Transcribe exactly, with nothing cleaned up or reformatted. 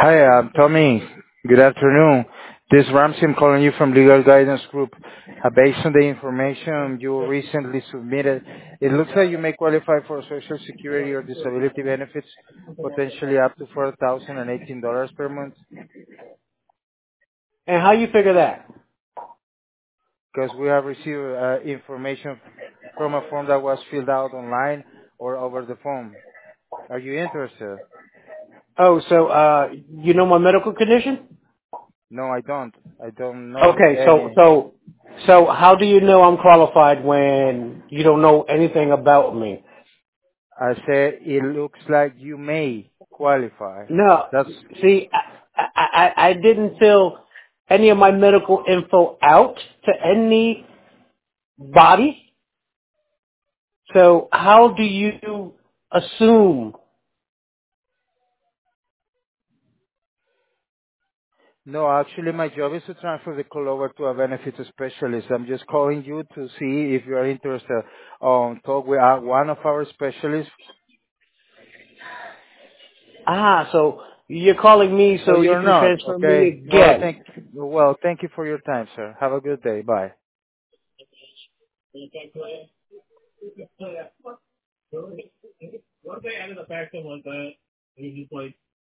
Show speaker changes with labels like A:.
A: Hi, um, Tommy. Good afternoon. This is Ramsey. I'm calling you from Legal Guidance Group. Uh, based on the information you recently submitted, it looks like you may qualify for Social Security or disability benefits, potentially up to four thousand eighteen dollars per month,
B: And how you figure that?
A: because we have received uh, information from a form that was filled out online or over the phone. Are you interested?
B: Oh, so uh, you know my medical condition?
A: No, I don't. I don't know
B: Okay, so
A: any.
B: so so how do you know I'm qualified when you don't know anything about me?
A: I said it looks like you may qualify.
B: No,
A: That's
B: see, I I, I I didn't fill any of my medical info out to anybody. So how do you assume?
A: no, actually my job is to transfer the call over to a benefits specialist. I'm just calling you to see if you are interested on talk with uh, one of our specialists.
B: Ah, so you're calling me
A: So
B: so you
A: you're
B: can
A: not,
B: transfer me
A: okay? Well,
B: again.
A: thank well, thank you for your time, sir. Have a good day. Bye.